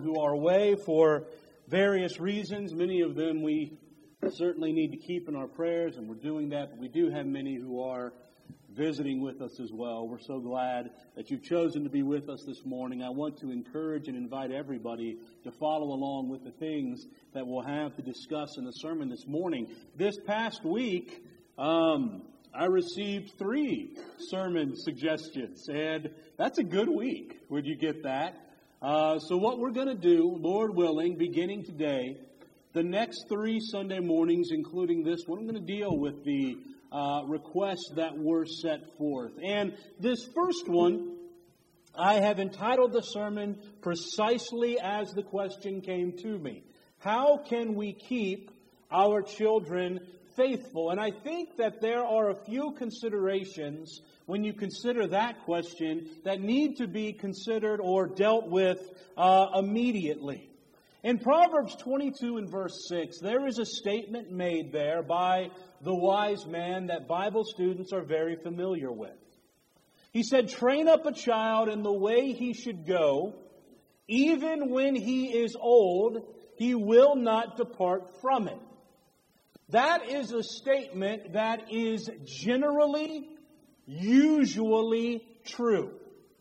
who are away for various reasons. Many of them we certainly need to keep in our prayers, and we're doing that. But we do have many who are visiting with us as well. We're so glad that you've chosen to be with us this morning. I want to encourage and invite everybody to follow along with the things that we'll have to discuss in the sermon this morning. This past week, I received 3 sermon suggestions, and that's a good week. Would you get that? So what we're going to do, Lord willing, beginning today, the next 3 Sunday mornings, including this one, I'm going to deal with the requests that were set forth. And this first one, I have entitled the sermon precisely as the question came to me. How can we keep our children faithful? And I think that there are a few considerations when you consider that question that need to be considered or dealt with immediately. In Proverbs 22 and verse 6, there is a statement made there by the wise man that Bible students are very familiar with. He said, "Train up a child in the way he should go. Even when he is old, he will not depart from it." That is a statement that is generally, usually true,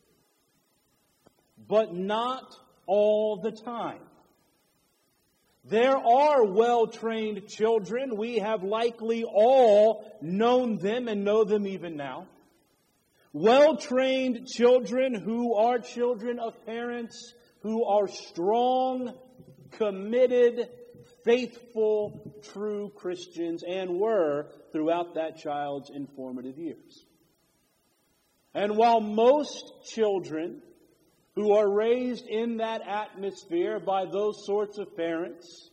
but not all the time. There are well-trained children. We have likely all known them and know them even now. Well-trained children who are children of parents who are strong, committed, faithful, true Christians, and were throughout that child's informative years. And while most children who are raised in that atmosphere by those sorts of parents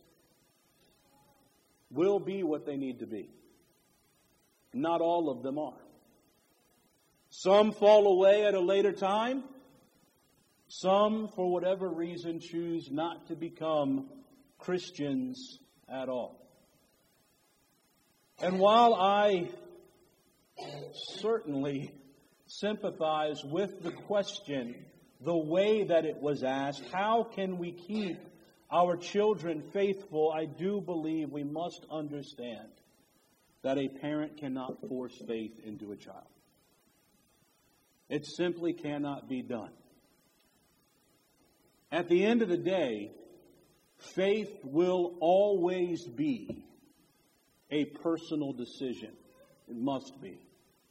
will be what they need to be, not all of them are. Some fall away at a later time. Some, for whatever reason, choose not to become Christians at all. And while I certainly sympathize with the question, the way that it was asked, how can we keep our children faithful, I do believe we must understand that a parent cannot force faith into a child. It simply cannot be done. At the end of the day, faith will always be a personal decision. It must be.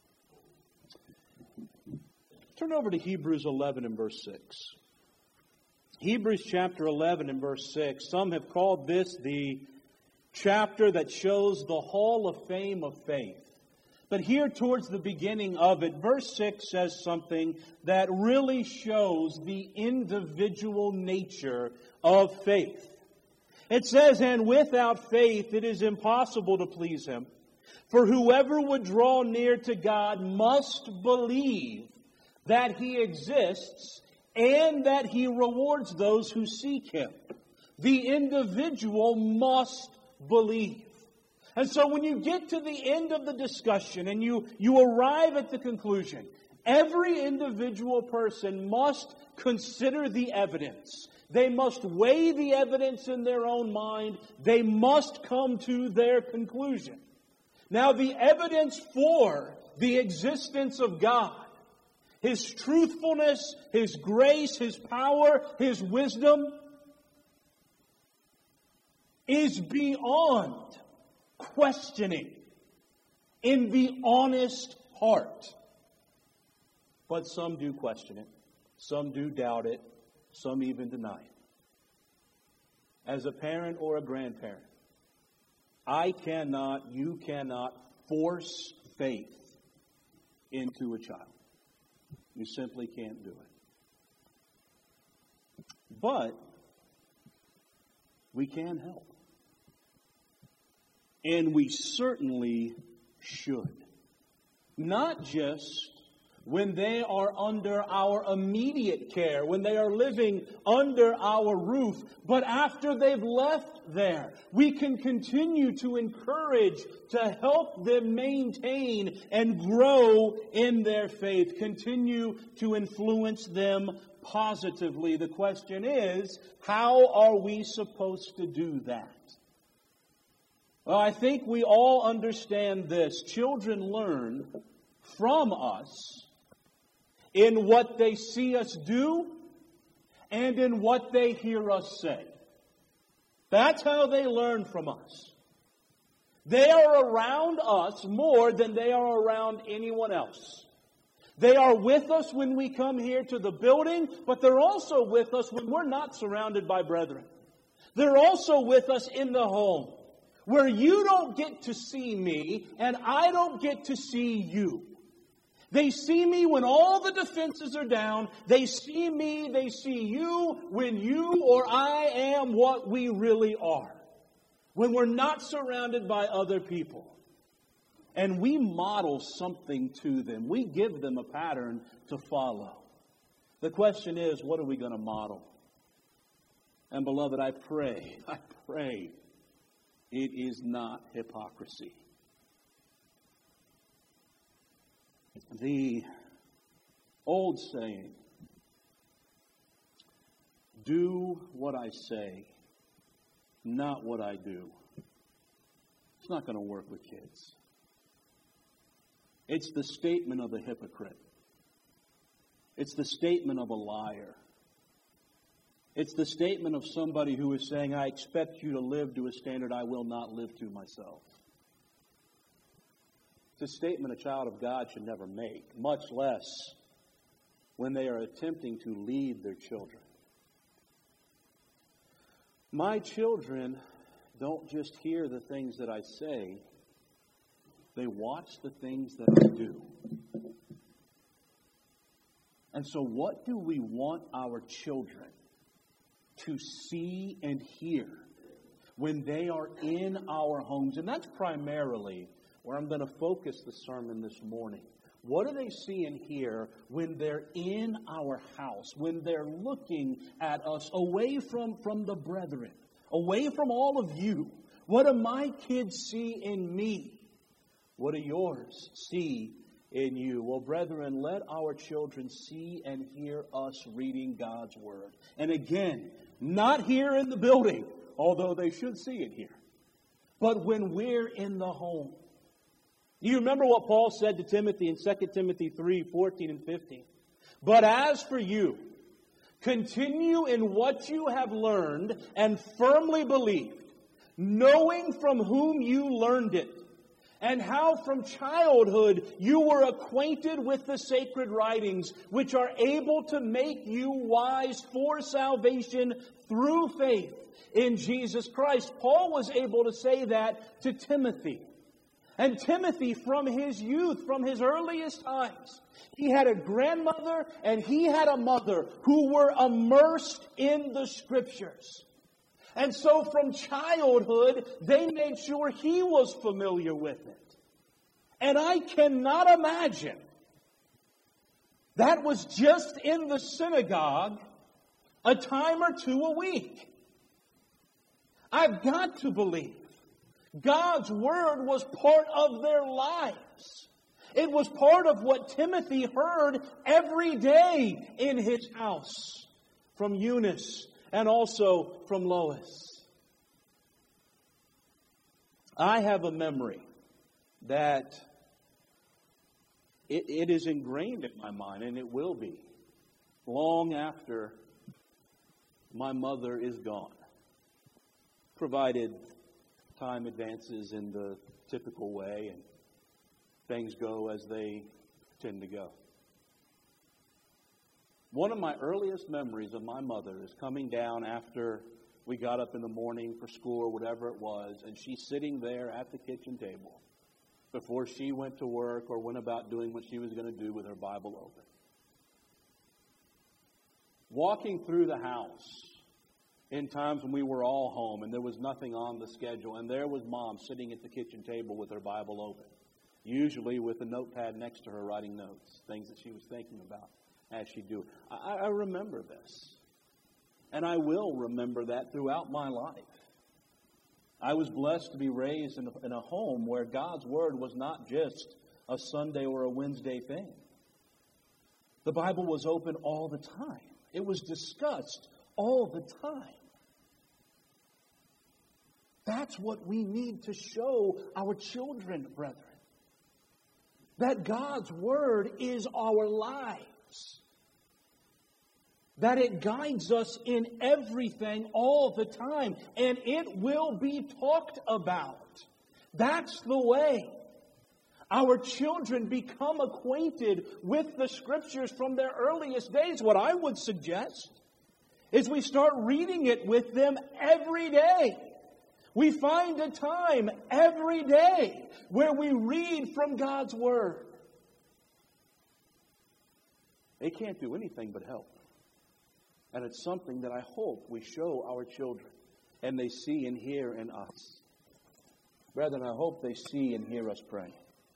Turn over to Hebrews 11 and verse 6. Hebrews chapter 11 and verse 6. Some have called this the chapter that shows the Hall of Fame of faith. But here towards the beginning of it, verse 6 says something that really shows the individual nature of faith. It says, "And without faith it is impossible to please Him. For whoever would draw near to God must believe that He exists and that He rewards those who seek Him." The individual must believe. And so when you get to the end of the discussion and you arrive at the conclusion, every individual person must consider the evidence. They must weigh the evidence in their own mind. They must come to their conclusion. Now, the evidence for the existence of God, His truthfulness, His grace, His power, His wisdom, is beyond questioning in the honest heart. But some do question it. Some do doubt it. Some even deny it. As a parent or a grandparent, I cannot, you cannot force faith into a child. You simply can't do it. But we can help. And we certainly should. Not just when they are under our immediate care, when they are living under our roof, but after they've left there, we can continue to encourage, to help them maintain and grow in their faith, continue to influence them positively. The question is, how are we supposed to do that? Well, I think we all understand this. Children learn from us in what they see us do and in what they hear us say. That's how they learn from us. They are around us more than they are around anyone else. They are with us when we come here to the building, but they're also with us when we're not surrounded by brethren. They're also with us in the home, where you don't get to see me and I don't get to see you. They see me when all the defenses are down. They see me, they see you when you or I am what we really are. When we're not surrounded by other people. And we model something to them. We give them a pattern to follow. The question is, what are we going to model? And beloved, I pray it is not hypocrisy. The old saying, do what I say, not what I do. It's not going to work with kids. It's the statement of a hypocrite. It's the statement of a liar. It's the statement of somebody who is saying, I expect you to live to a standard I will not live to myself. It's a statement a child of God should never make, much less when they are attempting to lead their children. My children don't just hear the things that I say, they watch the things that I do. And so what do we want our children to see and hear when they are in our homes? And that's primarily where I'm going to focus the sermon this morning. What do they see and hear when they're in our house, when they're looking at us away from the brethren, away from all of you? What do my kids see in me? What do yours see in you? Well, brethren, let our children see and hear us reading God's Word. And again, not here in the building, although they should see it here, but when we're in the home. Do you remember what Paul said to Timothy in 2 Timothy 3:14 and 15? But as for you, continue in what you have learned and firmly believed, knowing from whom you learned it, and how from childhood you were acquainted with the sacred writings, which are able to make you wise for salvation through faith in Jesus Christ. Paul was able to say that to Timothy. And Timothy, from his youth, from his earliest times, he had a grandmother and he had a mother who were immersed in the Scriptures. And so from childhood, they made sure he was familiar with it. And I cannot imagine that was just in the synagogue a time or two a week. I've got to believe God's Word was part of their lives. It was part of what Timothy heard every day in his house from Eunice and also from Lois. I have a memory that it is ingrained in my mind, and it will be long after my mother is gone, provided time advances in the typical way and things go as they tend to go. One of my earliest memories of my mother is coming down after we got up in the morning for school or whatever it was, and she's sitting there at the kitchen table before she went to work or went about doing what she was going to do with her Bible open. Walking through the house in times when we were all home and there was nothing on the schedule, and there was Mom sitting at the kitchen table with her Bible open, usually with a notepad next to her writing notes, things that she was thinking about as she do it. I remember this. And I will remember that throughout my life. I was blessed to be raised in a home where God's Word was not just a Sunday or a Wednesday thing. The Bible was open all the time. It was discussed all the time. That's what we need to show our children, brethren. That God's Word is our lives. That it guides us in everything all the time. And it will be talked about. That's the way our children become acquainted with the Scriptures from their earliest days. What I would suggest is we start reading it with them every day. We find a time every day where we read from God's Word. They can't do anything but help. And it's something that I hope we show our children and they see and hear in us. Brethren, I hope they see and hear us pray.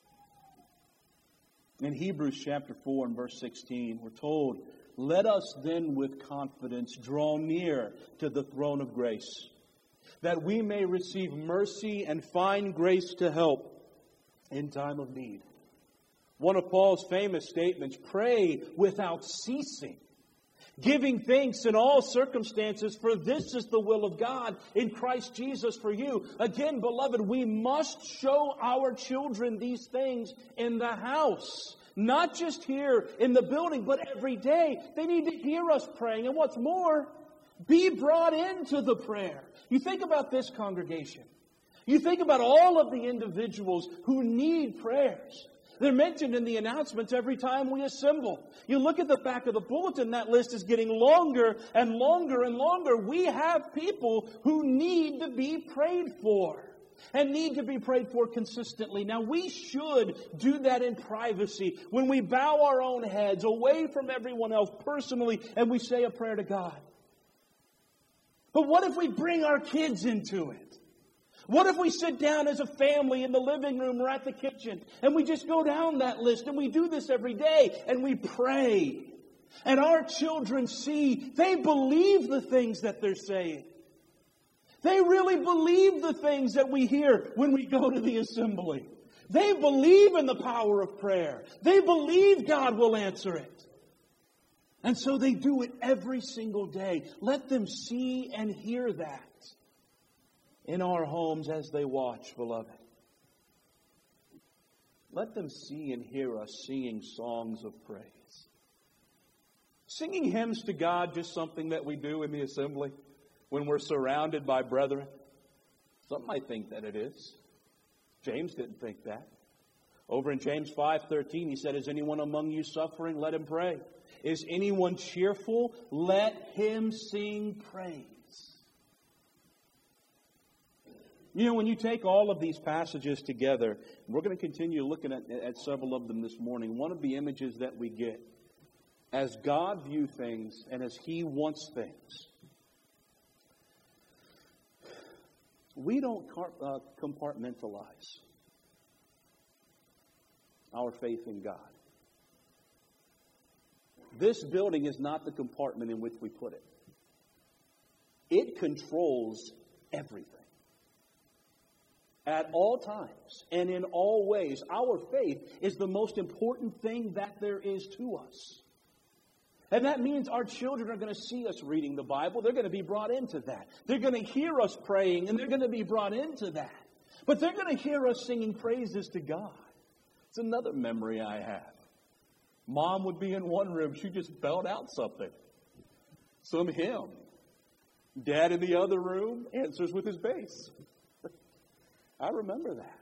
In Hebrews chapter 4 and verse 16, we're told, "Let us then with confidence draw near to the throne of grace, that we may receive mercy and find grace to help in time of need." One of Paul's famous statements, "Pray without ceasing, giving thanks in all circumstances, for this is the will of God in Christ Jesus for you." Again, beloved, we must show our children these things in the house. Not just here in the building, but every day. They need to hear us praying. And what's more, be brought into the prayer. You think about this congregation. You think about all of the individuals who need prayers. They're mentioned in the announcements every time we assemble. You look at the back of the bulletin, that list is getting longer and longer and longer. We have people who need to be prayed for and need to be prayed for consistently. Now, we should do that in privacy when we bow our own heads away from everyone else personally and we say a prayer to God. But what if we bring our kids into it? What if we sit down as a family in the living room or at the kitchen and we just go down that list and we do this every day and we pray and our children see they believe the things that they're saying. They really believe the things that we hear when we go to the assembly. They believe in the power of prayer. They believe God will answer it. And so they do it every single day. Let them see and hear that in our homes as they watch, beloved. Let them see and hear us singing songs of praise. Singing hymns to God, just something that we do in the assembly when we're surrounded by brethren. Some might think that it is. James didn't think that. Over in James 5:13, he said, "Is anyone among you suffering? Let him pray. Is anyone cheerful? Let him sing praise." You know, when you take all of these passages together, we're going to continue looking at several of them this morning. One of the images that we get as God views things and as He wants things, we don't compartmentalize our faith in God. This building is not the compartment in which we put it. It controls everything. At all times and in all ways, our faith is the most important thing that there is to us. And that means our children are going to see us reading the Bible. They're going to be brought into that. They're going to hear us praying, and they're going to be brought into that. But they're going to hear us singing praises to God. It's another memory I have. Mom would be in one room. She just belled out something. Some hymn. Dad in the other room answers with his bass. I remember that.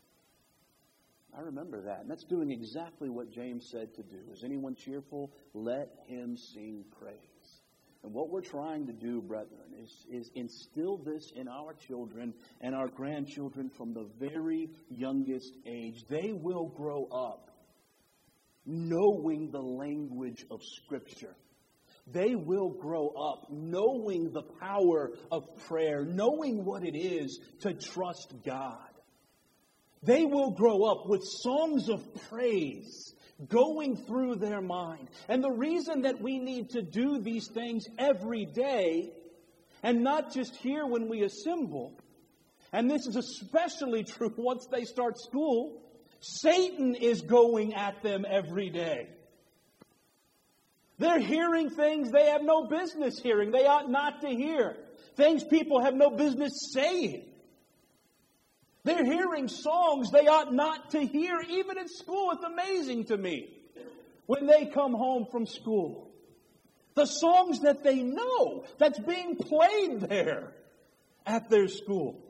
I remember that. And that's doing exactly what James said to do. Is anyone cheerful? Let him sing praise. And what we're trying to do, brethren, is instill this in our children and our grandchildren from the very youngest age. They will grow up knowing the language of Scripture. They will grow up knowing the power of prayer, knowing what it is to trust God. They will grow up with songs of praise going through their mind. And the reason that we need to do these things every day, and not just here when we assemble, and this is especially true once they start school, Satan is going at them every day. They're hearing things they have no business hearing. They ought not to hear. Things people have no business saying. They're hearing songs they ought not to hear, even at school. It's amazing to me when they come home from school. The songs that they know that's being played there at their school.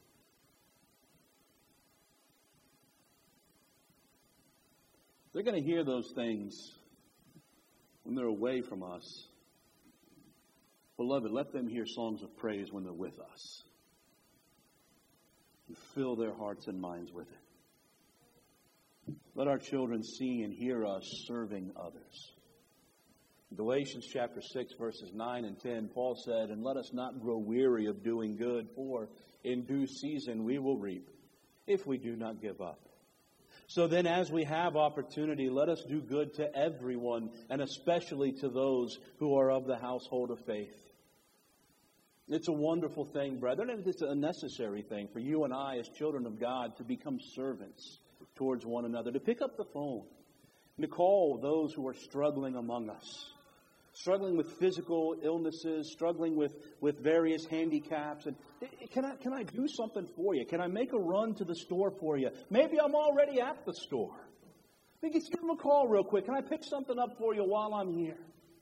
They're going to hear those things when they're away from us. Beloved, let them hear songs of praise when they're with us. And fill their hearts and minds with it. Let our children see and hear us serving others. In Galatians chapter 6, verses 9 and 10, Paul said, "And let us not grow weary of doing good, for in due season we will reap, if we do not give up." So then, as we have opportunity, let us do good to everyone, and especially to those who are of the household of faith. It's a wonderful thing, brethren, and it's a necessary thing for you and I as children of God to become servants towards one another, to pick up the phone, and to call those who are struggling among us, struggling with physical illnesses, struggling with various handicaps. And can I do something for you? Can I make a run to the store for you? Maybe I'm already at the store. Maybe just give them a call real quick. Can I pick something up for you while I'm here?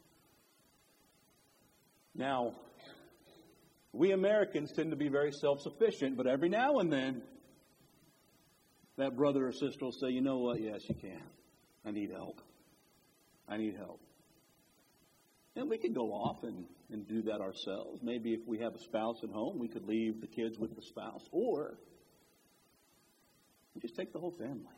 Now, we Americans tend to be very self-sufficient, but every now and then, that brother or sister will say, "You know what? Yes, you can. I need help. I need help." And we could go off and do that ourselves. Maybe if we have a spouse at home, we could leave the kids with the spouse. Or we just take the whole family.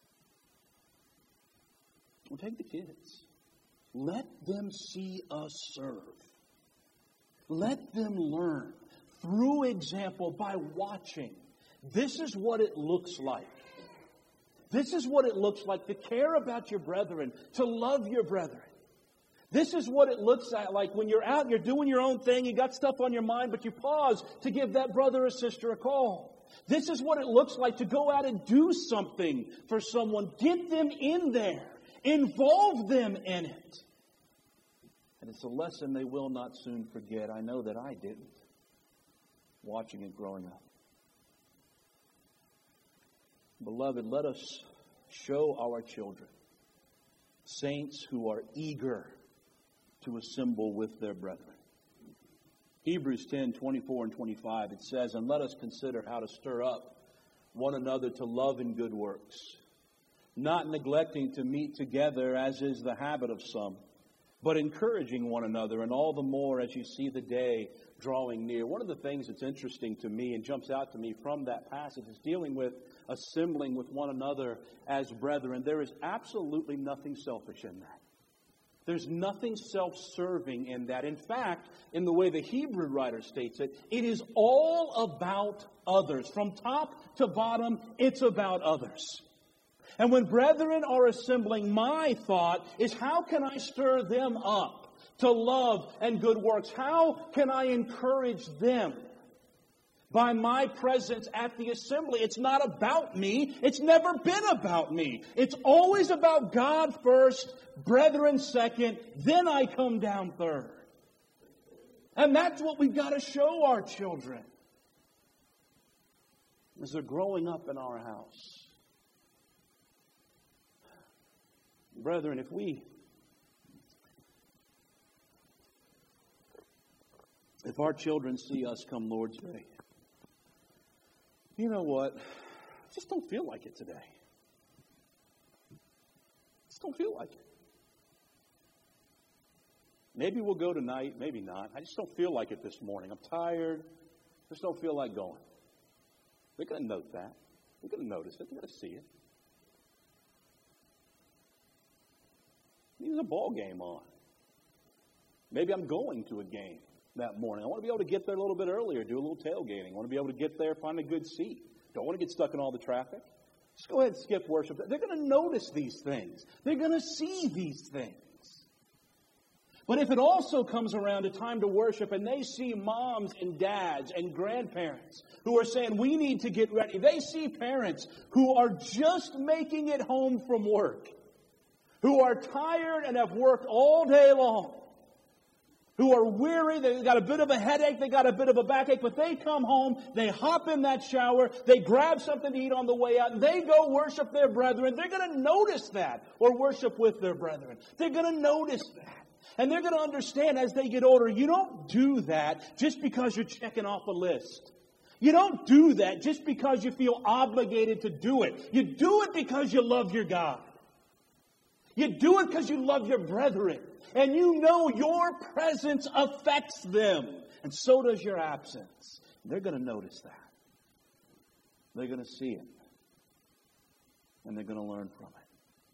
We'll take the kids. Let them see us serve. Let them learn through example by watching. This is what it looks like. This is what it looks like to care about your brethren, to love your brethren. This is what it looks like when you're out and you're doing your own thing, you got stuff on your mind, but you pause to give that brother or sister a call. This is what it looks like to go out and do something for someone. Get them in there. Involve them in it. And it's a lesson they will not soon forget. I know that I didn't, watching it growing up. Beloved, let us show our children saints who are eager to assemble with their brethren. Hebrews 10:24 and 25, it says, "And let us consider how to stir up one another to love and good works, not neglecting to meet together as is the habit of some, but encouraging one another, and all the more as you see the day drawing near." One of the things that's interesting to me and jumps out to me from that passage is dealing with assembling with one another as brethren. There is absolutely nothing selfish in that. There's nothing self-serving in that. In fact, in the way the Hebrew writer states it, it is all about others. From top to bottom, it's about others. And when brethren are assembling, my thought is, how can I stir them up to love and good works? How can I encourage them by my presence at the assembly? It's not about me. It's never been about me. It's always about God first, brethren second, then I come down third. And that's what we've got to show our children as they're growing up in our house. Brethren, if our children see us come Lord's Day, you know what? I just don't feel like it today. Just don't feel like it. Maybe we'll go tonight, maybe not. I just don't feel like it this morning. I'm tired. Just don't feel like going. They're going to note that. They're going to notice it. They're going to see it. There's a ball game on. Maybe I'm going to a game that morning. I want to be able to get there a little bit earlier, do a little tailgating. I want to be able to get there, find a good seat. Don't want to get stuck in all the traffic. Just go ahead and skip worship. They're going to notice these things. They're going to see these things. But if it also comes around a time to worship and they see moms and dads and grandparents who are saying, we need to get ready. They see parents who are just making it home from work, who are tired and have worked all day long, who are weary, they've got a bit of a headache, they got a bit of a backache, but they come home, they hop in that shower, they grab something to eat on the way out, and they go worship their brethren. They're going to notice that, or worship with their brethren. They're going to notice that. And they're going to understand as they get older, you don't do that just because you're checking off a list. You don't do that just because you feel obligated to do it. You do it because you love your God. You do it because you love your brethren. And you know your presence affects them. And so does your absence. They're going to notice that. They're going to see it. And they're going to learn from it.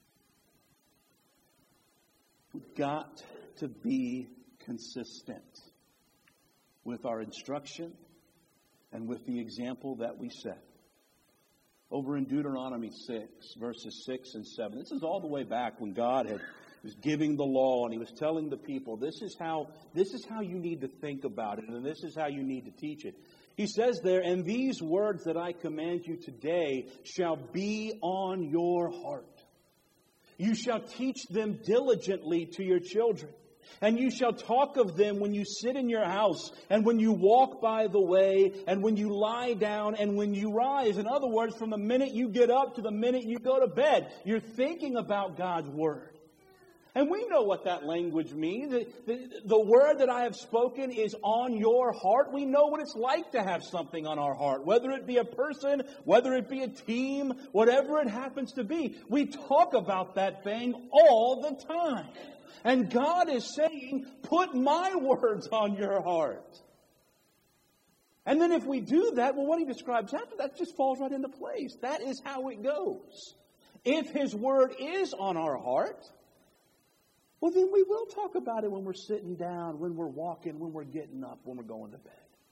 We've got to be consistent with our instruction and with the example that we set. Over in Deuteronomy 6, verses 6 and 7. This is all the way back when God was giving the law and He was telling the people, this is how you need to think about it, and this is how you need to teach it. He says there, and these words that I command you today shall be on your heart. You shall teach them diligently to your children. And you shall talk of them when you sit in your house, and when you walk by the way, and when you lie down, and when you rise. In other words, from the minute you get up to the minute you go to bed, you're thinking about God's Word. And we know what that language means. The word that I have spoken is on your heart. We know what it's like to have something on our heart, whether it be a person, whether it be a team, whatever it happens to be. We talk about that thing all the time. And God is saying, put my words on your heart. And then if we do that, well, what He describes after that just falls right into place. That is how it goes. If His Word is on our heart, well, then we will talk about it when we're sitting down, when we're walking, when we're getting up, when we're going to bed.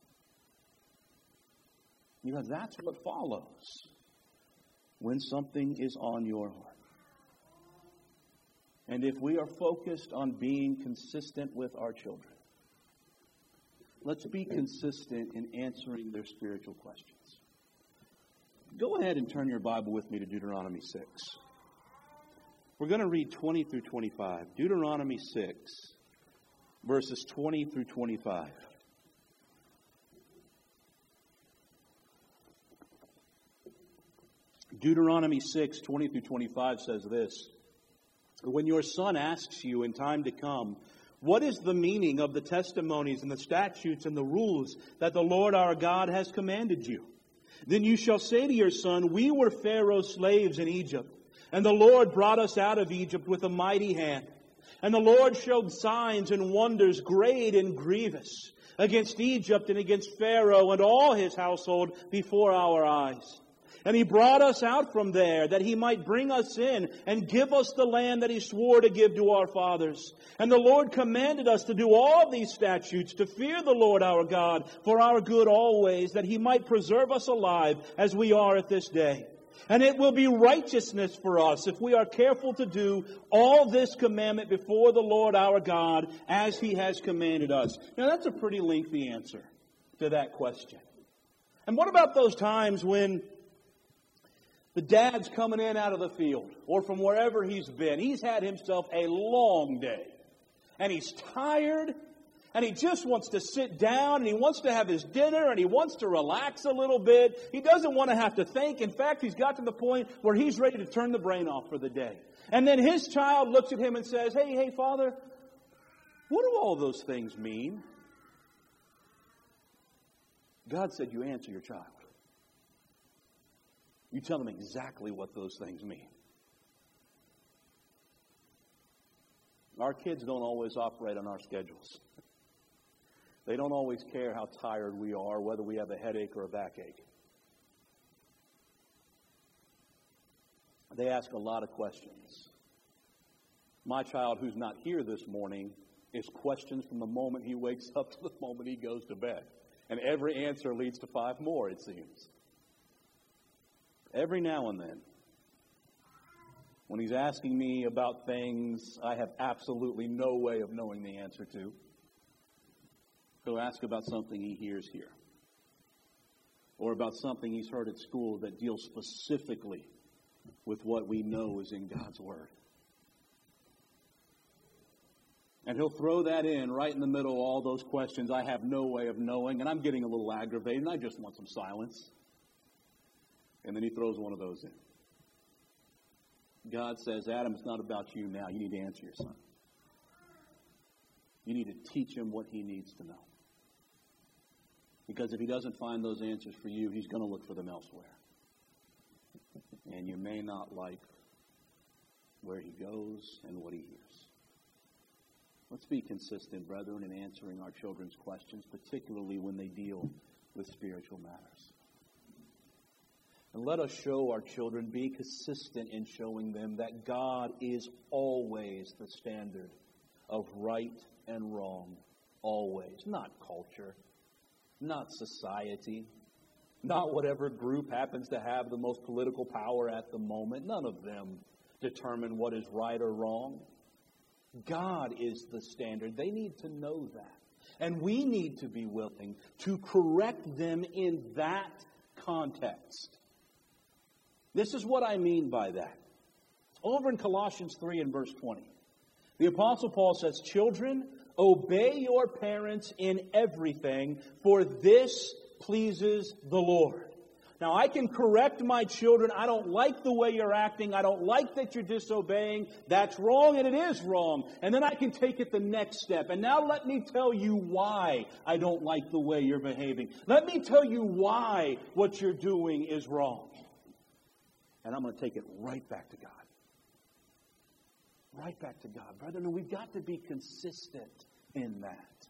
Because that's what follows when something is on your heart. And if we are focused on being consistent with our children, let's be consistent in answering their spiritual questions. Go ahead and turn your Bible with me to Deuteronomy 6. We're going to read 20 through 25. Deuteronomy 6, verses 20 through 25. Deuteronomy 6, 20 through 25 says this. When your son asks you in time to come, what is the meaning of the testimonies and the statutes and the rules that the Lord our God has commanded you? Then you shall say to your son, we were Pharaoh's slaves in Egypt, and the Lord brought us out of Egypt with a mighty hand. And the Lord showed signs and wonders great and grievous against Egypt and against Pharaoh and all his household before our eyes. And He brought us out from there, that He might bring us in and give us the land that He swore to give to our fathers. And the Lord commanded us to do all these statutes, to fear the Lord our God for our good always, that He might preserve us alive as we are at this day. And it will be righteousness for us if we are careful to do all this commandment before the Lord our God as He has commanded us. Now that's a pretty lengthy answer to that question. And what about those times when the dad's coming in out of the field or from wherever he's been? He's had himself a long day. And he's tired. And he just wants to sit down. And he wants to have his dinner. And he wants to relax a little bit. He doesn't want to have to think. In fact, he's got to the point where he's ready to turn the brain off for the day. And then his child looks at him and says, Hey, Father, what do all those things mean? God said you answer your child. You tell them exactly what those things mean. Our kids don't always operate on our schedules. They don't always care how tired we are, whether we have a headache or a backache. They ask a lot of questions. My child, who's not here this morning, is questions from the moment he wakes up to the moment he goes to bed. And every answer leads to 5 more, it seems. Every now and then, when he's asking me about things I have absolutely no way of knowing the answer to, he'll ask about something he hears here, or about something he's heard at school that deals specifically with what we know is in God's Word. And he'll throw that in right in the middle of all those questions I have no way of knowing, and I'm getting a little aggravated, and I just want some silence. And then he throws one of those in. God says, Adam, it's not about you now. You need to answer your son. You need to teach him what he needs to know. Because if he doesn't find those answers for you, he's going to look for them elsewhere. And you may not like where he goes and what he hears. Let's be consistent, brethren, in answering our children's questions, particularly when they deal with spiritual matters. And let us show our children, be consistent in showing them that God is always the standard of right and wrong. Always. Not culture. Not society. Not whatever group happens to have the most political power at the moment. None of them determine what is right or wrong. God is the standard. They need to know that. And we need to be willing to correct them in that context. This is what I mean by that. Over in Colossians 3 and verse 20, the Apostle Paul says, "Children, obey your parents in everything, for this pleases the Lord." Now, I can correct my children. I don't like the way you're acting. I don't like that you're disobeying. That's wrong, and it is wrong. And then I can take it the next step. And now let me tell you why I don't like the way you're behaving. Let me tell you why what you're doing is wrong. And I'm going to take it right back to God. Right back to God. Brethren, we've got to be consistent in that.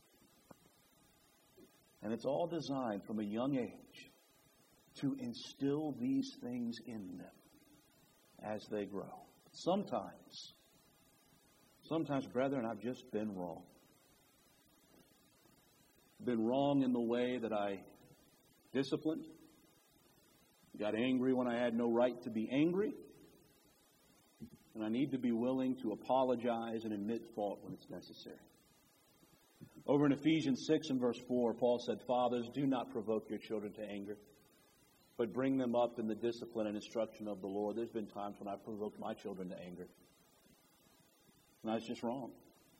And it's all designed from a young age to instill these things in them as they grow. Sometimes, brethren, I've just been wrong. Been wrong in the way that I disciplined. Got angry when I had no right to be angry. And I need to be willing to apologize and admit fault when it's necessary. Over in Ephesians 6 and verse 4, Paul said, "Fathers, do not provoke your children to anger, but bring them up in the discipline and instruction of the Lord." There's been times when I've provoked my children to anger. And that's just wrong.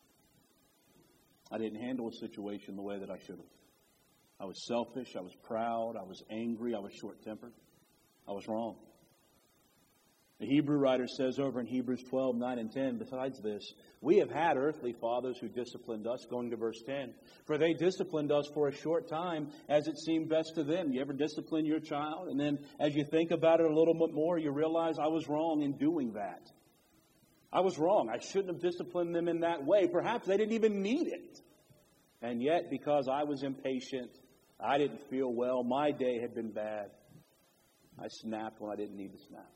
I didn't handle a situation the way that I should have. I was selfish, I was proud, I was angry, I was short-tempered. I was wrong. The Hebrew writer says over in Hebrews 12, 9 and 10, besides this, "We have had earthly fathers who disciplined us," going to verse 10, "for they disciplined us for a short time as it seemed best to them." You ever discipline your child? And then as you think about it a little bit more, you realize I was wrong in doing that. I was wrong. I shouldn't have disciplined them in that way. Perhaps they didn't even need it. And yet, because I was impatient, I didn't feel well, my day had been bad, I snapped when I didn't need to snap.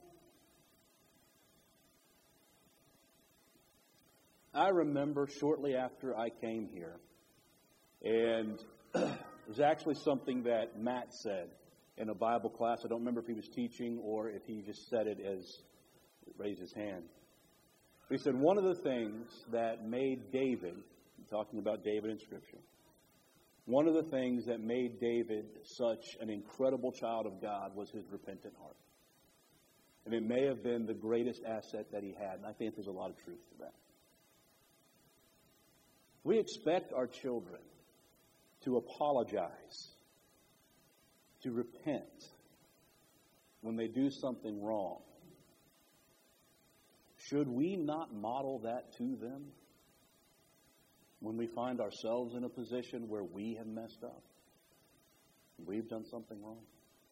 I remember shortly after I came here, and it was actually something that Matt said in a Bible class. I don't remember if he was teaching or if he just said it as raised his hand. He said one of the things that made David, talking about David in Scripture, one of the things that made David such an incredible child of God was his repentant heart. And it may have been the greatest asset that he had, and I think there's a lot of truth to that. We expect our children to apologize, to repent when they do something wrong. Should we not model that to them when we find ourselves in a position where we have messed up? We've done something wrong?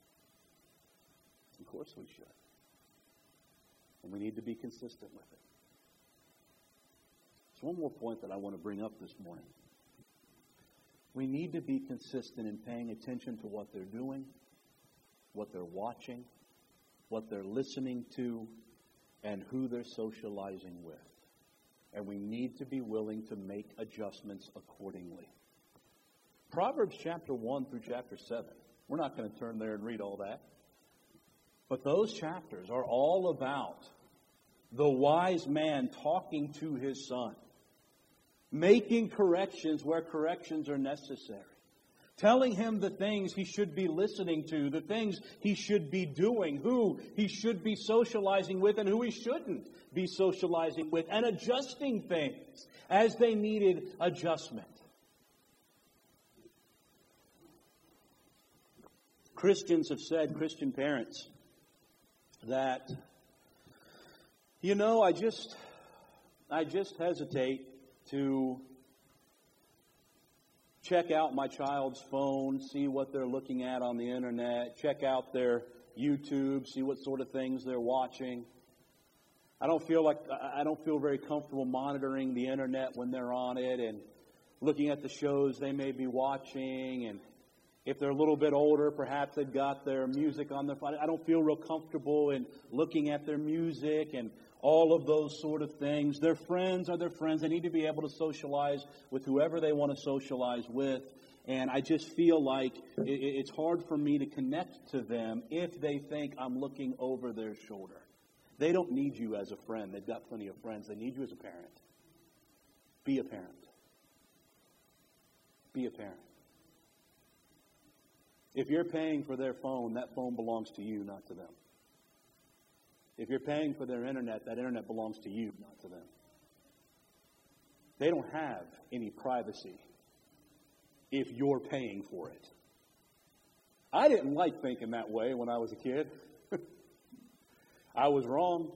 Of course we should. And we need to be consistent with it. There's one more point that I want to bring up this morning. We need to be consistent in paying attention to what they're doing, what they're watching, what they're listening to, and who they're socializing with. And we need to be willing to make adjustments accordingly. Proverbs chapter 1 through chapter 7. We're not going to turn there and read all that. But those chapters are all about the wise man talking to his son, making corrections where corrections are necessary, telling him the things he should be listening to, the things he should be doing, who he should be socializing with and who he shouldn't be socializing with, and adjusting things as they needed adjustment. Christians have said, Christian parents, that, I just hesitate to check out my child's phone, see what they're looking at on the internet, check out their YouTube, see what sort of things they're watching. I don't feel very comfortable monitoring the internet when they're on it and looking at the shows they may be watching. And if they're a little bit older, perhaps they've got their music on their phone. I don't feel real comfortable in looking at their music and all of those sort of things. Their friends are their friends. They need to be able to socialize with whoever they want to socialize with. And I just feel like it's hard for me to connect to them if they think I'm looking over their shoulder. They don't need you as a friend. They've got plenty of friends. They need you as a parent. Be a parent. Be a parent. If you're paying for their phone, that phone belongs to you, not to them. If you're paying for their internet, that internet belongs to you, not to them. They don't have any privacy if you're paying for it. I didn't like thinking that way when I was a kid. I was wrong.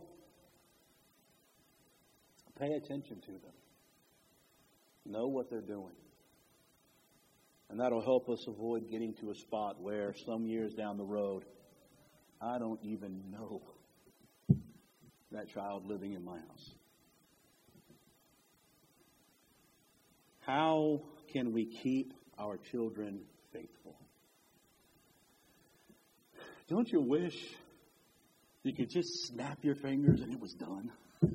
Pay attention to them. Know what they're doing. And that'll help us avoid getting to a spot where some years down the road, I don't even know that child living in my house. How can we keep our children faithful? Don't you wish you could just snap your fingers and it was done?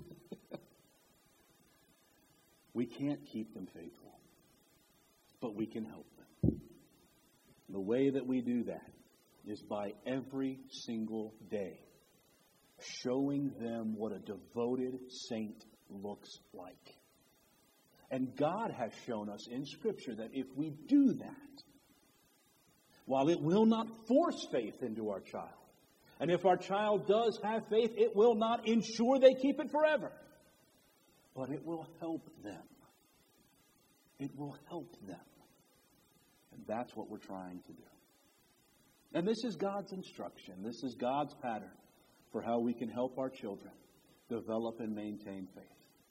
We can't keep them faithful, but we can help them. The way that we do that is by every single day showing them what a devoted saint looks like. And God has shown us in Scripture that if we do that, while it will not force faith into our child, and if our child does have faith, it will not ensure they keep it forever. But it will help them. It will help them. And that's what we're trying to do. And this is God's instruction. This is God's pattern for how we can help our children develop and maintain faith.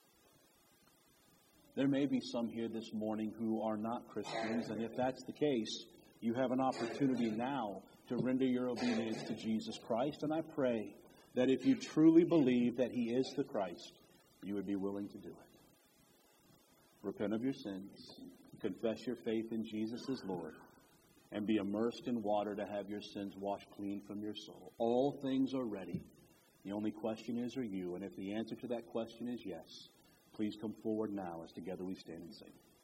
There may be some here this morning who are not Christians, and if that's the case, you have an opportunity now to render your obedience to Jesus Christ. And I pray that if you truly believe that He is the Christ, you would be willing to do it. Repent of your sins, confess your faith in Jesus as Lord, and be immersed in water to have your sins washed clean from your soul. All things are ready. The only question is, are you? And if the answer to that question is yes, please come forward now as together we stand and sing.